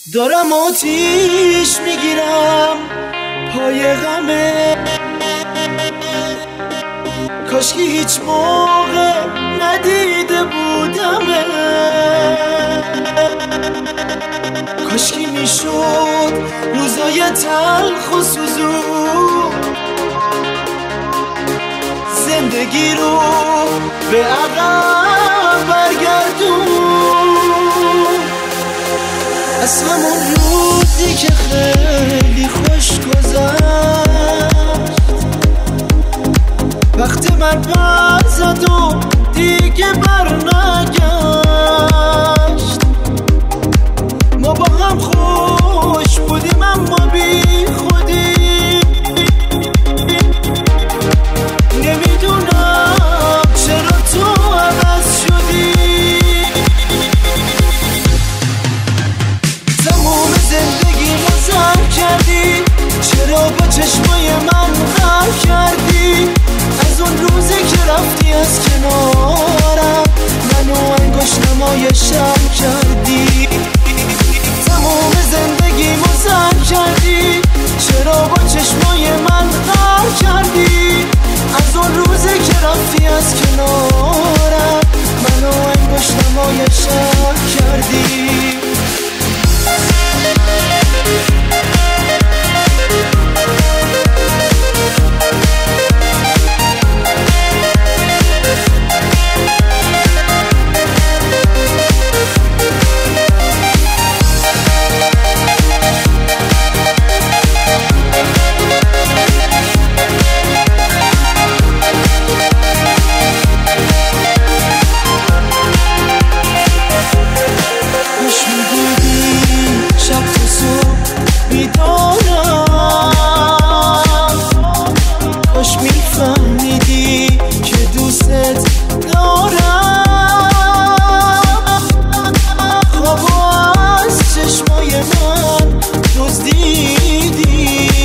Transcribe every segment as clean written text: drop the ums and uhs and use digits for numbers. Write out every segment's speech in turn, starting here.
دارم آتیش میگیرم پای غمه، کاشکی هیچ موقع ندیده بودمه، کاشکی میشد روزای تلخ و سوزون زندگی رو به عقب برگردون. از همون روزی که خیلی خوش گذشت، وقتی من پر زد و دیگه برنگشت، ما با هم خوش بودیم اما بی خودی، نمیدونم چرا تو عوض شدی. تموم زندگی مزر کردی، چرا با چشمای من غر کردی؟ از اون روزی که رفتی از کنارم منو انگشتمای شب کردی. تموم زندگی مزر کردی، چرا با چشمای من غر کردی؟ از اون روزی که رفتی از کنارم منو انگشتمای شب کردی. کاش میفهمیدی که دوست دارم، خوابو از چشمای من دزدیدی،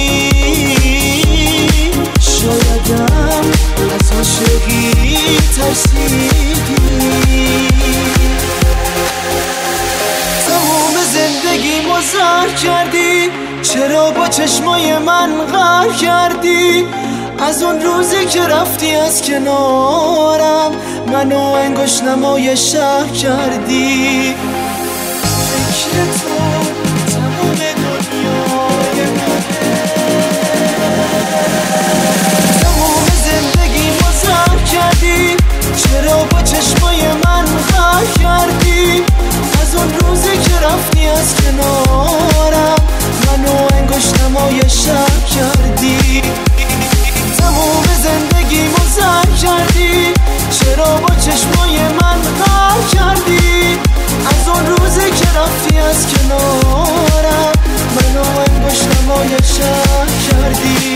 شایدم از عاشقی ترسیدی. تموم زندگی مزر کردی، چرا با چشمای من غر کردی؟ از اون روزی که رفتی از کنارم منو انگشتنمای شهر کردی. فکر تو تمام دنیای منه، تموم زندگی مزر کردی، چرا با چشمای من غر کردی؟ از اون روزی که رفتی از کنارم منو انگشتنمای شهر کردی. تموم زندگی مزر کردی، چرا با چشمای من غر کردی؟ از اون روزی که رفتی از کنارم منو انگشتنمای شهر کردی.